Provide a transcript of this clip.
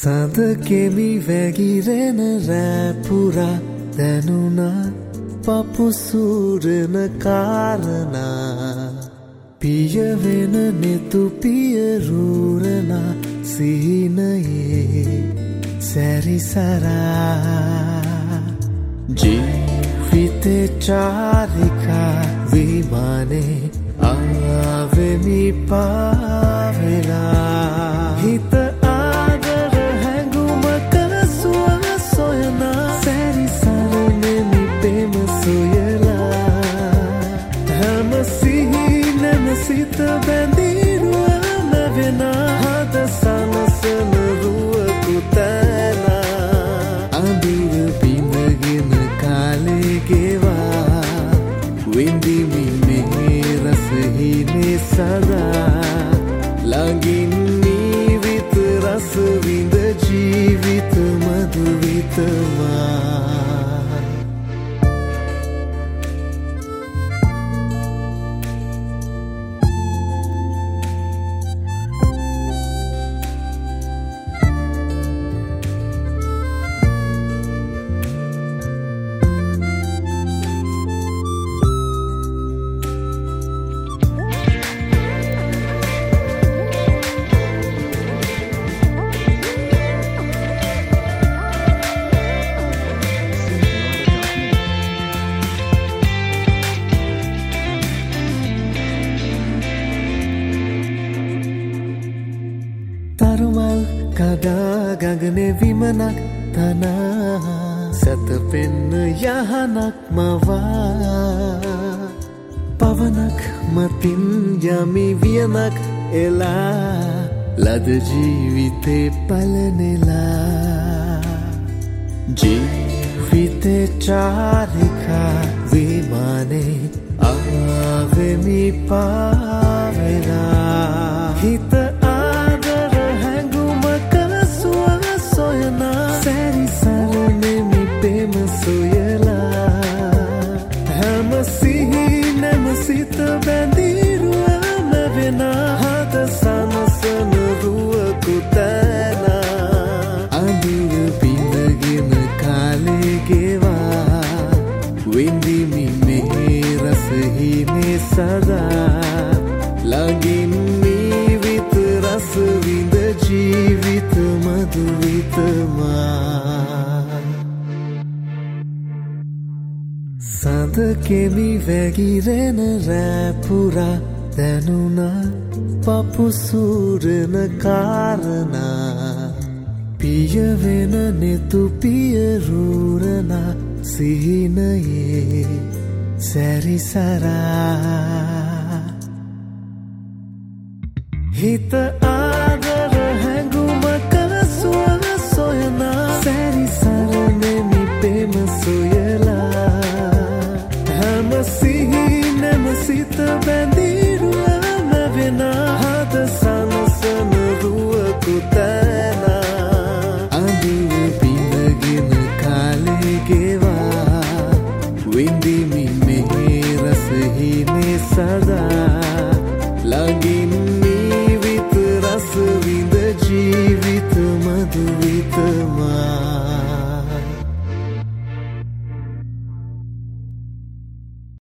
සඳ කෙමි වැගිරෙන රැපුරා දැනුණා පපුසූරන කාරණා පියවෙන නෙතු පියරූරනා සිහිනයේ සැරිසරා ජීවිතේ චාරිකා විමානේ ආවෙමි පාවෙලා හිත සිත බැඳීරුවා නැවෙනා හද සනසන රුවකුතැනා අඳුර පිඳගෙන කාලේ ගෙවා විඳිමි මේ රසහිනේ සදා ළඟින් නීවිත රස විඳ ජීවිත මధుවිතමා තරුමල් කඩා ගගනේ විමනක් තනා සැතපෙන්න යහනක් මවා පවනක් මතින් යමි වියනක් එලා ලද ජීවිතේ පලනෙලා ජීවිතේ චාරිකා විමානේ ආවෙමි පාවෙලා හිත සිත බැඳීරුවා නැවෙනා හද සනසන රුවකුතැනා අඳුර පිඳගෙන කාලේ ගෙවා විඳිමි මේ රසහිනේ සදා ළඟින් නීවිත රස විඳ ජීවිත මధుවිතමා සඳ කෙමි වැගිරෙන රැපුරා දැනුණා පපුසූරන කාරණා පියවෙන නෙතු පියරූරනා සිහිනයේ සැරිසරා හිත ආදර හැඟුමක සුව සොයනා සැරිසරනෙමි පෙම සොයලා සිත බැඳීරුවා නැවෙනා හද සනසන රුවකුතැනා අඳුර පිඳගෙන කාලේ ගෙවා විඳිමි මේ රසහිනේ සදා